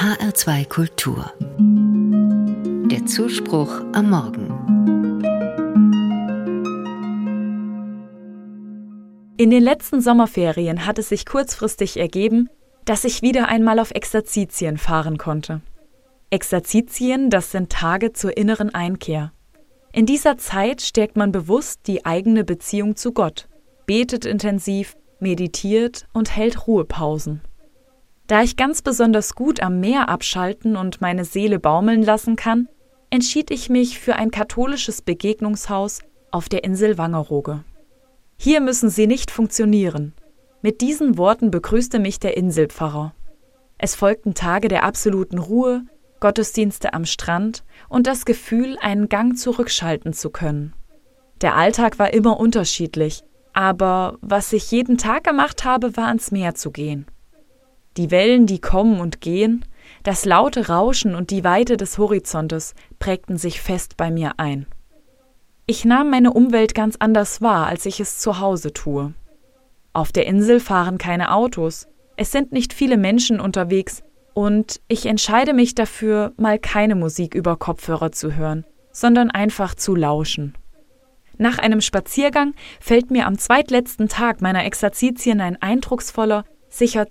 HR2 Kultur. Der Zuspruch am Morgen. In den letzten Sommerferien hat es sich kurzfristig ergeben, dass ich wieder einmal auf Exerzitien fahren konnte. Exerzitien, das sind Tage zur inneren Einkehr. In dieser Zeit stärkt man bewusst die eigene Beziehung zu Gott, betet intensiv, meditiert und hält Ruhepausen. Da ich ganz besonders gut am Meer abschalten und meine Seele baumeln lassen kann, entschied ich mich für ein katholisches Begegnungshaus auf der Insel Wangerooge. Hier müssen Sie nicht funktionieren. Mit diesen Worten begrüßte mich der Inselpfarrer. Es folgten Tage der absoluten Ruhe, Gottesdienste am Strand und das Gefühl, einen Gang zurückschalten zu können. Der Alltag war immer unterschiedlich, aber was ich jeden Tag gemacht habe, war ans Meer zu gehen. Die Wellen, die kommen und gehen, das laute Rauschen und die Weite des Horizontes prägten sich fest bei mir ein. Ich nahm meine Umwelt ganz anders wahr, als ich es zu Hause tue. Auf der Insel fahren keine Autos, es sind nicht viele Menschen unterwegs und ich entscheide mich dafür, mal keine Musik über Kopfhörer zu hören, sondern einfach zu lauschen. Nach einem Spaziergang fällt mir am zweitletzten Tag meiner Exerzitien ein eindrucksvoller, sicher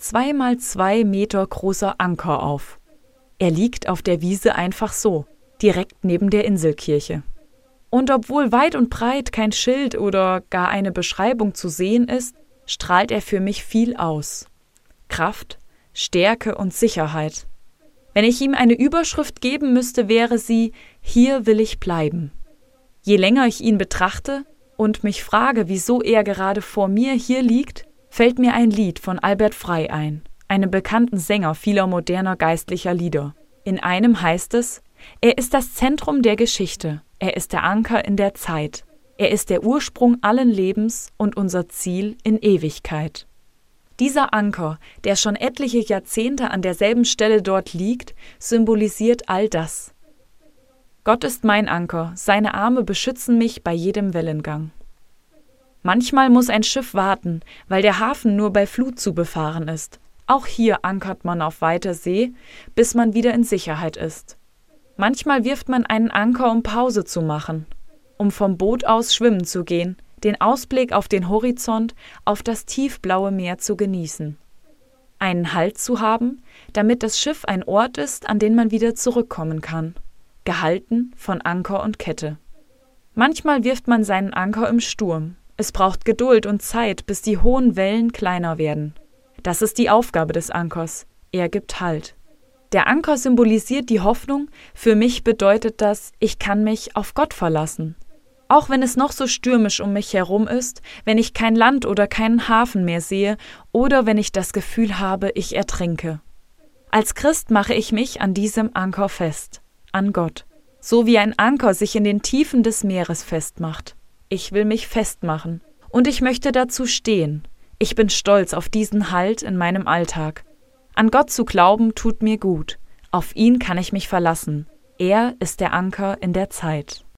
2x2 Meter großer Anker auf. Er liegt auf der Wiese einfach so, direkt neben der Inselkirche. Und obwohl weit und breit kein Schild oder gar eine Beschreibung zu sehen ist, strahlt er für mich viel aus. Kraft, Stärke und Sicherheit. Wenn ich ihm eine Überschrift geben müsste, wäre sie: Hier will ich bleiben. Je länger ich ihn betrachte und mich frage, wieso er gerade vor mir hier liegt, fällt mir ein Lied von Albert Frey ein, einem bekannten Sänger vieler moderner geistlicher Lieder. In einem heißt es: Er ist das Zentrum der Geschichte, er ist der Anker in der Zeit, er ist der Ursprung allen Lebens und unser Ziel in Ewigkeit. Dieser Anker, der schon etliche Jahrzehnte an derselben Stelle dort liegt, symbolisiert all das. Gott ist mein Anker, seine Arme beschützen mich bei jedem Wellengang. Manchmal muss ein Schiff warten, weil der Hafen nur bei Flut zu befahren ist. Auch hier ankert man auf weiter See, bis man wieder in Sicherheit ist. Manchmal wirft man einen Anker, um Pause zu machen, um vom Boot aus schwimmen zu gehen, den Ausblick auf den Horizont, auf das tiefblaue Meer zu genießen. Einen Halt zu haben, damit das Schiff ein Ort ist, an den man wieder zurückkommen kann, gehalten von Anker und Kette. Manchmal wirft man seinen Anker im Sturm. Es braucht Geduld und Zeit, bis die hohen Wellen kleiner werden. Das ist die Aufgabe des Ankers. Er gibt Halt. Der Anker symbolisiert die Hoffnung. Für mich bedeutet das, ich kann mich auf Gott verlassen. Auch wenn es noch so stürmisch um mich herum ist, wenn ich kein Land oder keinen Hafen mehr sehe oder wenn ich das Gefühl habe, ich ertrinke. Als Christ mache ich mich an diesem Anker fest, an Gott, so wie ein Anker sich in den Tiefen des Meeres festmacht. Ich will mich festmachen und ich möchte dazu stehen. Ich bin stolz auf diesen Halt in meinem Alltag. An Gott zu glauben tut mir gut. Auf ihn kann ich mich verlassen. Er ist der Anker in der Zeit.